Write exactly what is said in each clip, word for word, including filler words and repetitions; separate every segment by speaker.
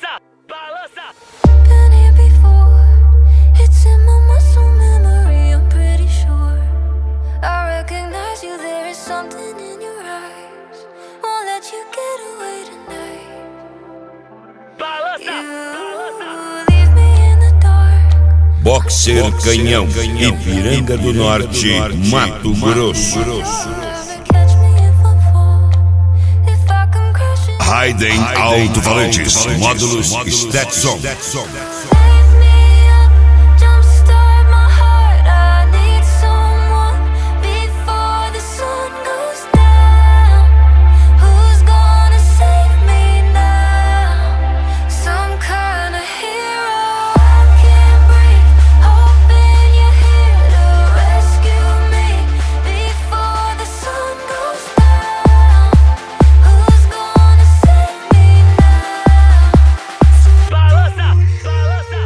Speaker 1: Balança, balança.
Speaker 2: Been here before. It's in my muscle memory, I'm pretty sure. I recognize you, there is something in your eyes. Won't let you get away tonight.
Speaker 1: Balança,
Speaker 2: You
Speaker 1: balança.
Speaker 2: leave me in the dark.
Speaker 3: Boxer Canhão, Ipiranga do Norte, Mato Grosso.
Speaker 2: Never catch me if I fall. If I come crashing.
Speaker 3: Raiden Alto-Falantes, módulos Stetson.
Speaker 2: Light me up, jumpstart my heart. I need someone before the sun goes down. Who's gonna save me now? Some kind of hero I can't breathe. Hoping you're here to rescue me before the sun goes down. Who's gonna save me now?
Speaker 1: Balança, balança.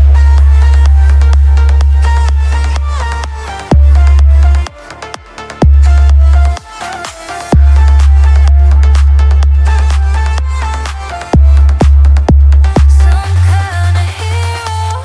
Speaker 2: Some kind of hero.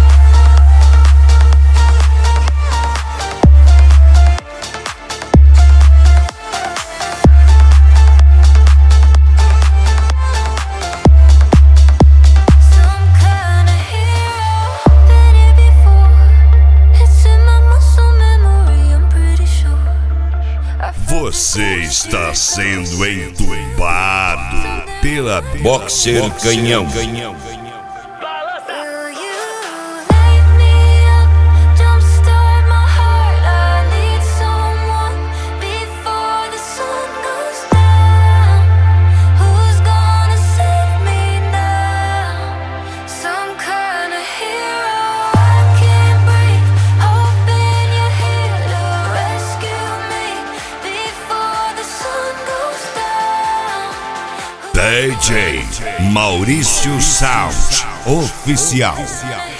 Speaker 2: Some kind of hero. Been here before. It's in my muscle memory, I'm pretty sure. I felt
Speaker 3: Você está sendo entubado pela Boxer Canhão.
Speaker 1: Balança.
Speaker 2: Will you light me up, jumpstart my heart? I need someone before the sun goes down. Who's gonna save me now? Some kind of hero I can't breathe. Hoping you're here to rescue me before the sun goes down.
Speaker 3: D J Maurício Sound Oficial.